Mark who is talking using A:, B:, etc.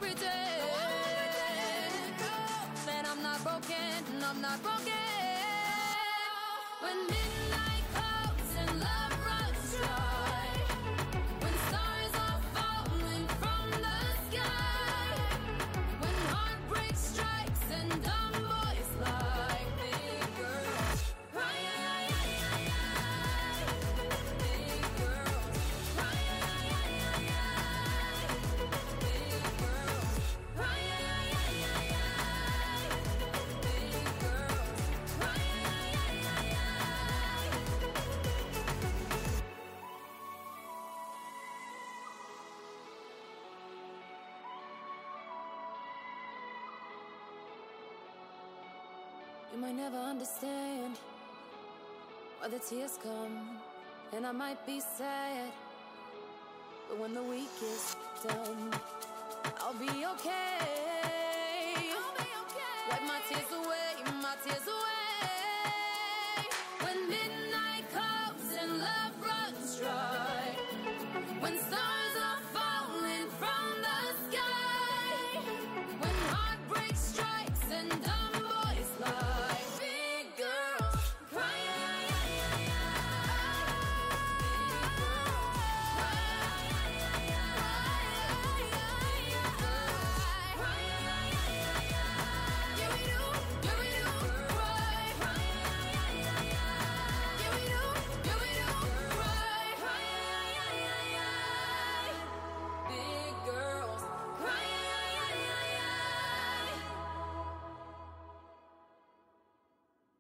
A: pretend that I'm not broken, I'm not broken. When midnight comes and love runs dry, when stars are falling from the sky, when heartbreak strikes and dumb boys like big girls cry, big girls cry, big girls cry, big girls cry. You might never understand why the tears come, and I might be sad, but when the week is done, I'll be okay. I'll be okay. Wipe my tears away, my tears away.